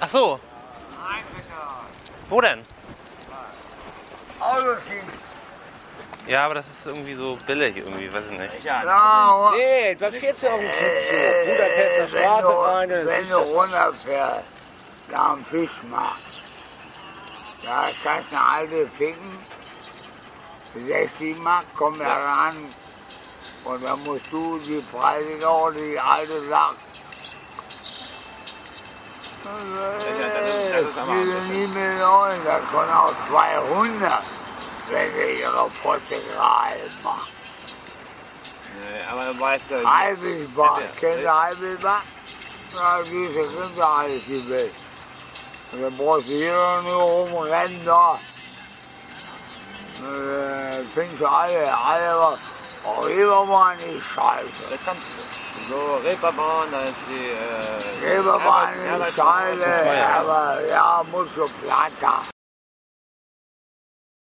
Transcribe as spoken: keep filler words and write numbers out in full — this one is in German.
Ach so. Wo denn? Autokies. Ja, aber das ist irgendwie so billig irgendwie, weiß ich nicht. Ja, Nee, was fährst du auf dem Kiez zu? Budapester Straße rein. wenn du, wenn du runterfährst, da am Fischmarkt, da kannst du eine alte ficken, sechzig Mark, komm da ran und dann musst du die Preise oder die alte sagen. Das spielen nie Millionen, das kann auch zweihundert, wenn wir ihre Potze gerade machen. Nee, aber du weißt ja... Heibelbach, kennst du Heibelbach? Ja, diese sind ja alles die Welt. Und dann brauchst du hier nur rumrennen da. Äh, findest du alle, alle, oh, Reeperbahn ist scheiße. Da kannst du. So, Reeperbahn, da ist die... Äh, Reeperbahn Herberts- ist scheiße, teuer. aber ja, mucho plata.